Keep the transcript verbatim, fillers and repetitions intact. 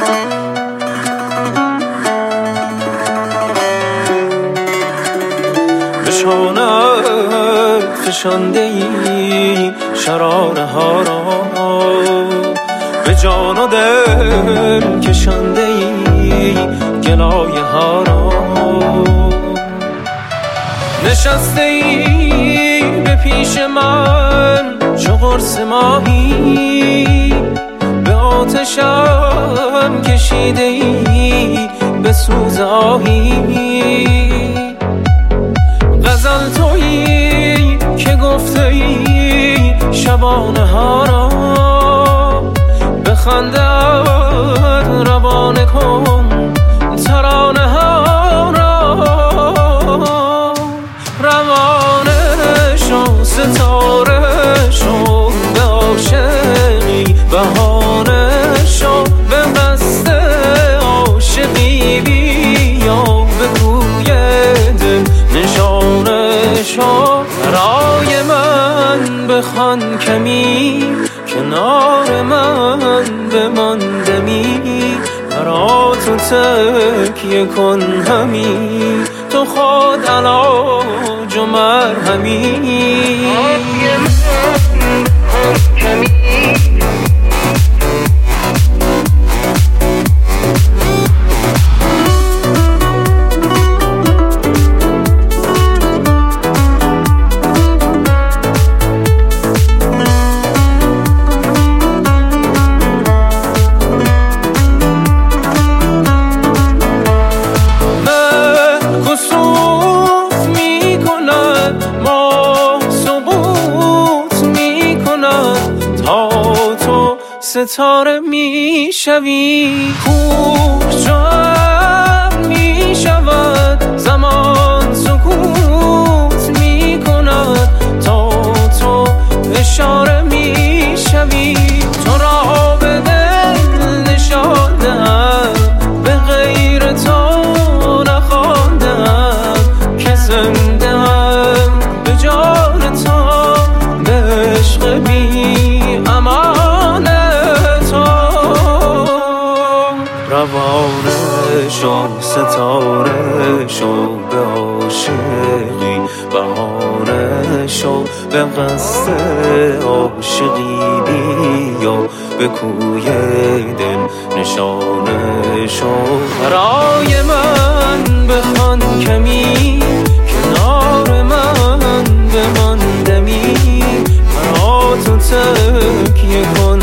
به شانت فشانده ای شراره ها را، به جان و دل کشانده ای گلایه ها را. نشسته ای به پیش من چو قرص ماهی، به آتشم کشیده ای به سوز آهی. غزل تویی که گفته ای شبانه ها را، بخندد روانه کن ترانه ها را. روانه شو ستاره شو به عاشقی، بهانه شو به قصد عاشقی، بیا به کوی دل نشانه شو. برای من بخوان کمی کنار من بمان دمی، برا تو تکیه کن همی، تو خود علاج و مرهمی. برای من بخوان کمی ستاره می شوی، کجا می شود زمان سکوت می کند، تا تو اشاره می شوی. تو را به دل نشاندم، به غیر تو نخواندم که زنده ام به جان تو، به عشق بی امان. روانه شو ستاره شو به عاشقی، بهانه شو به قصد عاشقی، بیا به کوی دل نشانه شو. برای من بخوان کمی کنار من بمان دمی، برا تو تکیه کن